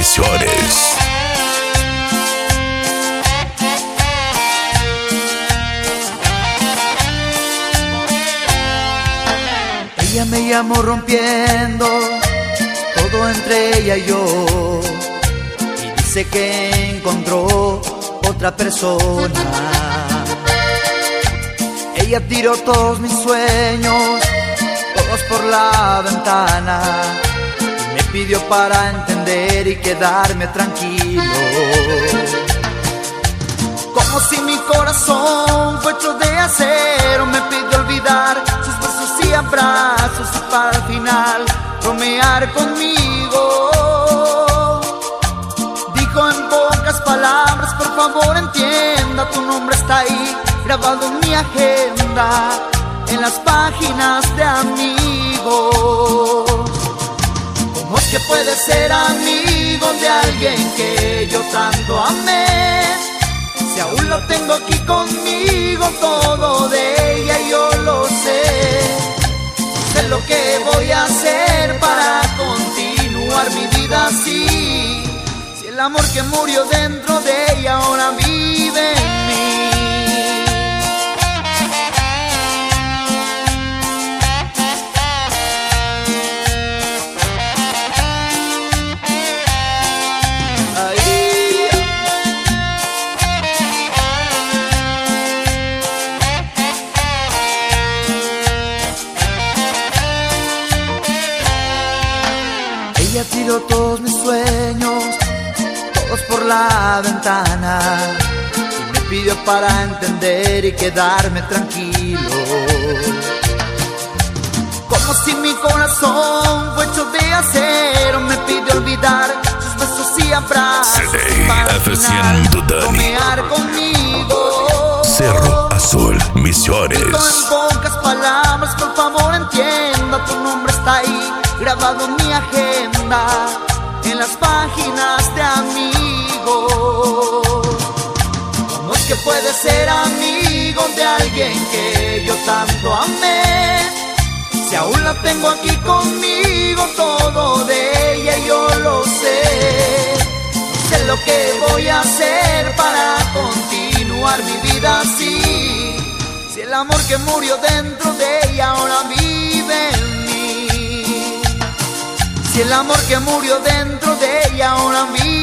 Misiones. Ella me llamó rompiendo todo entre ella y yo, y dice que encontró otra persona. Ella tiró todos mis sueños, todos por la ventana, y me pidió para entender y quedarme tranquilo. Como si mi corazón fue hecho de acero, me pidió olvidar sus besos y abrazos y para al final bromear conmigo. Dijo en pocas palabras: por favor entienda, tu nombre está ahí grabado en mi agenda, en las páginas de amigos. ¿Cómo es que puede ser amigo de alguien que yo tanto amé? Si aún lo tengo aquí conmigo, todo de ella yo lo sé. Sé lo que voy a hacer para continuar mi vida así. Si el amor que murió dentro de ella ahora vive en mí. Ella tiró todos mis sueños, todos por la ventana, y me pidió para entender y quedarme tranquilo. Como si mi corazón fue hecho de acero, me pidió olvidar sus besos y abrazos para al final bromear conmigo. Cerro Azul, Misiones. Dijo en pocas palabras: por favor entienda, tu nombre está ahí grabado en mi agenda, en las páginas de amigos. ¿Cómo es que puede ser amigo de alguien que yo tanto amé? Si aún la tengo aquí conmigo, todo de ella yo lo sé. Sé lo que voy a hacer para continuar mi vida así. Si el amor que murió dentro de ella ahora vive en mí. Si el amor que murió dentro de ella ahora vive